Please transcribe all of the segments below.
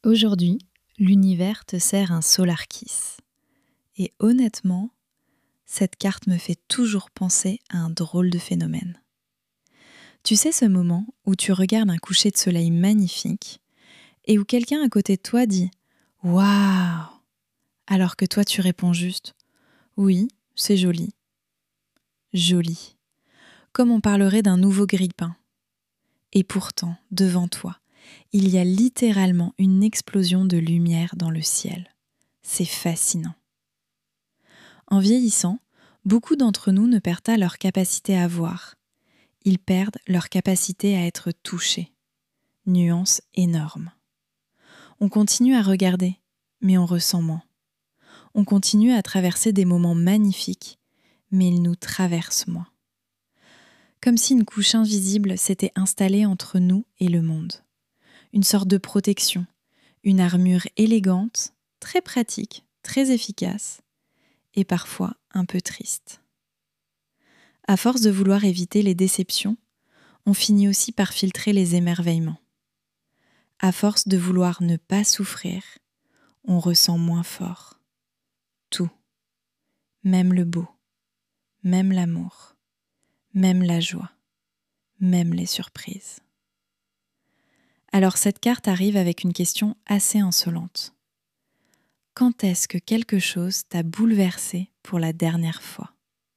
Aujourd'hui, l'univers te sert un Solar Kiss. Et honnêtement, cette carte me fait toujours penser à un drôle de phénomène. Tu sais ce moment où tu regardes un coucher de soleil magnifique et où quelqu'un à côté de toi dit « Waouh !» alors que toi tu réponds juste « Oui, c'est joli. » Joli. Comme on parlerait d'un nouveau grille-pain. Et pourtant, devant toi, il y a littéralement une explosion de lumière dans le ciel. C'est fascinant. En vieillissant, beaucoup d'entre nous ne perdent pas leur capacité à voir. Ils perdent leur capacité à être touchés. Nuance énorme. On continue à regarder, mais on ressent moins. On continue à traverser des moments magnifiques, mais ils nous traversent moins. Comme si une couche invisible s'était installée entre nous et le monde. Une sorte de protection, une armure élégante, très pratique, très efficace, et parfois un peu triste. À force de vouloir éviter les déceptions, on finit aussi par filtrer les émerveillements. À force de vouloir ne pas souffrir, on ressent moins fort. Tout. Même le beau, même l'amour, même la joie, même les surprises. Alors cette carte arrive avec une question assez insolente. Quand est-ce que quelque chose t'a bouleversé pour la dernière fois ?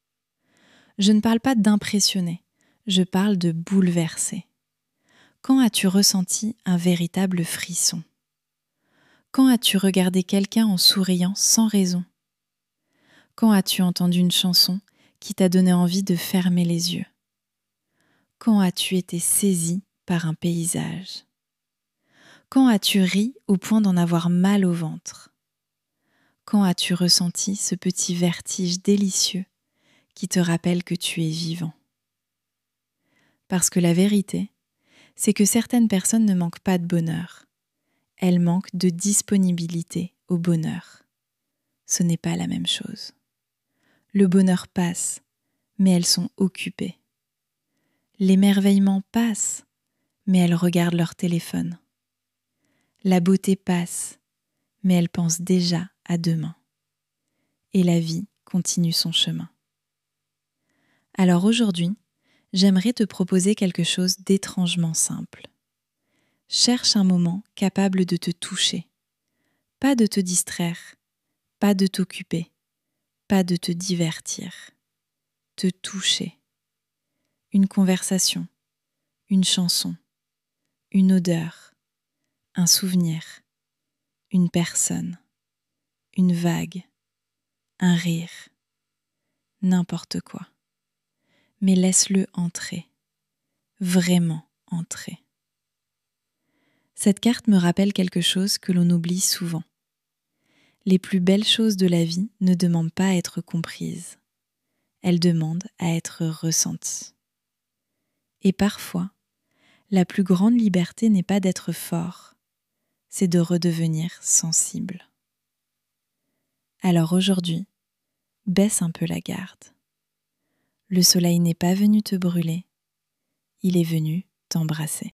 Je ne parle pas d'impressionner, je parle de bouleverser. Quand as-tu ressenti un véritable frisson ? Quand as-tu regardé quelqu'un en souriant sans raison ? Quand as-tu entendu une chanson qui t'a donné envie de fermer les yeux ? Quand as-tu été saisi par un paysage ? Quand as-tu ri au point d'en avoir mal au ventre ? Quand as-tu ressenti ce petit vertige délicieux qui te rappelle que tu es vivant ? Parce que la vérité, c'est que certaines personnes ne manquent pas de bonheur. Elles manquent de disponibilité au bonheur. Ce n'est pas la même chose. Le bonheur passe, mais elles sont occupées. L'émerveillement passe, mais elles regardent leur téléphone. La beauté passe, mais elles pensent déjà à demain. Et la vie continue son chemin. Alors aujourd'hui, j'aimerais te proposer quelque chose d'étrangement simple. Cherche un moment capable de te toucher, pas de te distraire, pas de t'occuper, pas de te divertir, te toucher. Une conversation, une chanson, une odeur, un souvenir, une personne, une vague, un rire, n'importe quoi. Mais laisse-le entrer, vraiment entrer. Cette carte me rappelle quelque chose que l'on oublie souvent. Les plus belles choses de la vie ne demandent pas à être comprises. Elles demandent à être ressenties. Et parfois, la plus grande liberté n'est pas d'être fort, c'est de redevenir sensible. Alors aujourd'hui, baisse un peu la garde. Le soleil n'est pas venu te brûler, il est venu t'embrasser.